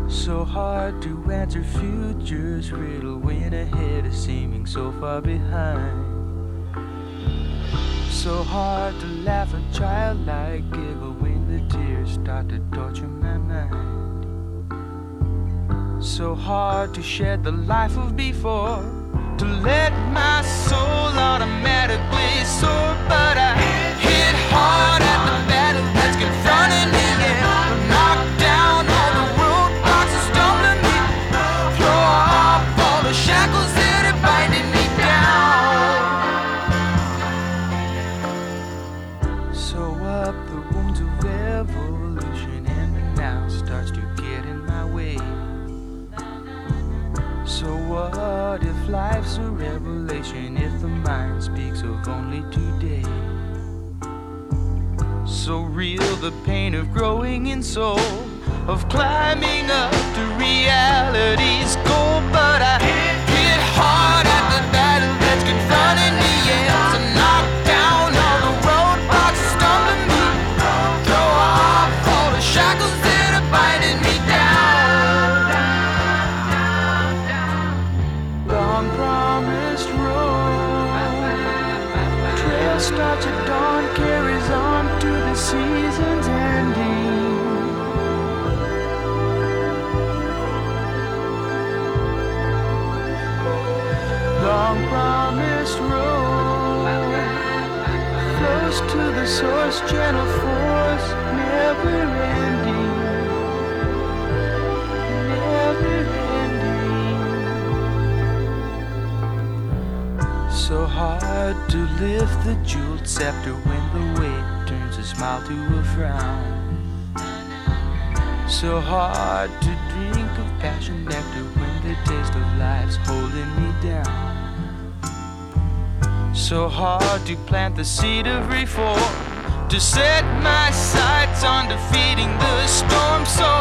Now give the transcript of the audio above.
So hard to answer future's riddle when ahead is seeming so far behind. So hard to laugh a childlike giggle when the tears start to torture my mind. So hard to shed the life of before, to let my soul automatically soar. But I hit hard at the battle that's confronting me, yeah. Knock down all the roadblocks that stumbling me, throw off all the shackles that are binding me down. Sew up the wounds of evolution, and the now starts to get in my way. So what if life's a revelation, if the mind speaks of only today? So real the pain of growing in soul, of climbing up to reality's goal. But I hit hard at the battle that's confronting me, yeah. So knock down all the roadblocks that stumbling me, throw off all the shackles that are binding me down. Long promised road, trail starts at dawn, carries on to the season's ending. Long promised road flows to the source, gentle force, never ending, never ending. So hard to lift the jeweled scepter when the weight turns a smile to a frown. So hard to drink of passion nectar when the taste of life's holding me down. So hard to plant the seed of reform, to set my sights on defeating the storm. So